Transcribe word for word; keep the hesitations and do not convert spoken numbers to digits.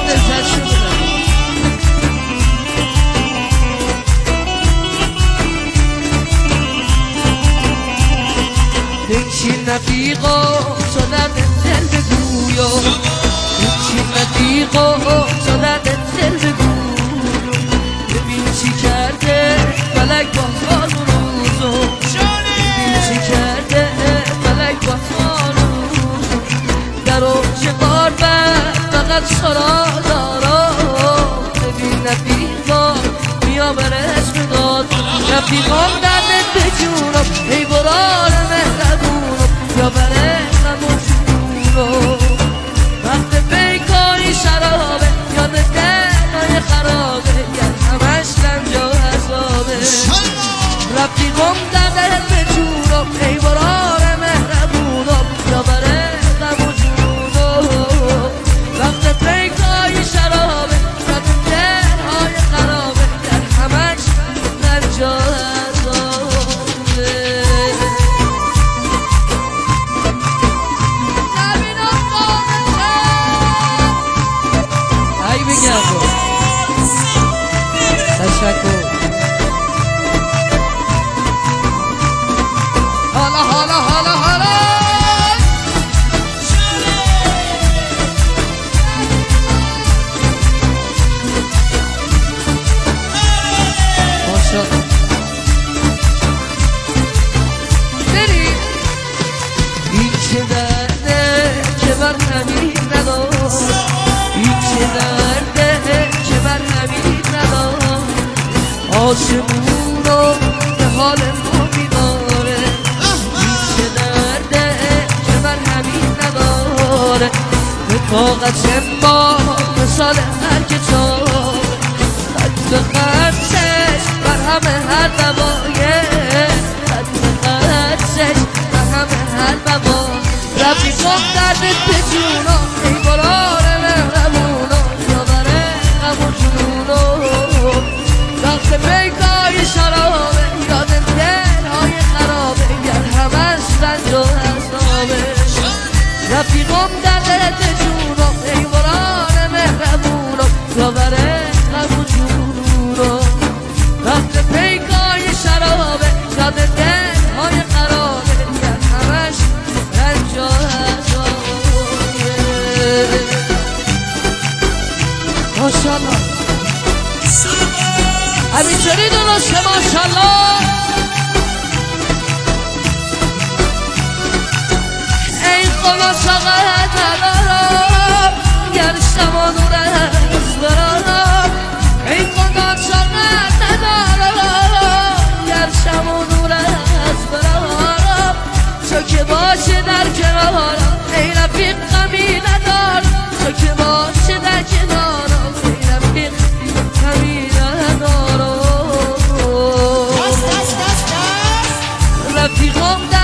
لذت شده بنشین رفیقا شدن دل بگویا بنشین رفیقا شدن دل بگویا ببین چی کرده فلک با خان و روزو ببین چی کرده فلک با خان و روزو در اوج قربت فقط سرا دارا ببین رفیقا بیا بر اسم داد رفیقام دردت بجونم ای برار مهربونم یا بر اسم و جونم وقت بیکاری شرابه یاد دلای خرابه گر همش رنج و عذابه رفیقام دردت بجونم ای برار مهربونم یا بر اسم و جونم وقت بیکاری شرابه یاد دلای خرابه گر همش رنج و عذابه ای بگم تشکر حالا حالا حالا حالا ماشاءالله بری این چه درده که بر همین ندار این چه درده که بر همین ندار آسمون رو به حال ما میداره این چه درده که بر همین نداره به طاقت ما مثال هر کتاب خط به خطش بر همه هر دوایه خط به خطش بر همه هر دوایه رفیقام دردت بجونم ای برار مهربونم یا بره غم و جنونم وقت بیکاری شرابه یادم دلهای خرابه گر همش رنج و عذابه رفیقام دردت بجونم ای برار مهربونم یا بره غم و جنونم وقت بیکاری شرابه یادم دلهای خرابه گر همش رنج و عذابه ماشاءالله همینجوری درسته ماشاءالله ای خدا چقدر ندارم گر شما نور از برارم ای خدا چقدر ندارم گر شما نور از برارم تو که باشه در کنارم ای رفیق غمی ندارم تو که باشه در کنارم ای رفیق غمی ندارم رفیقام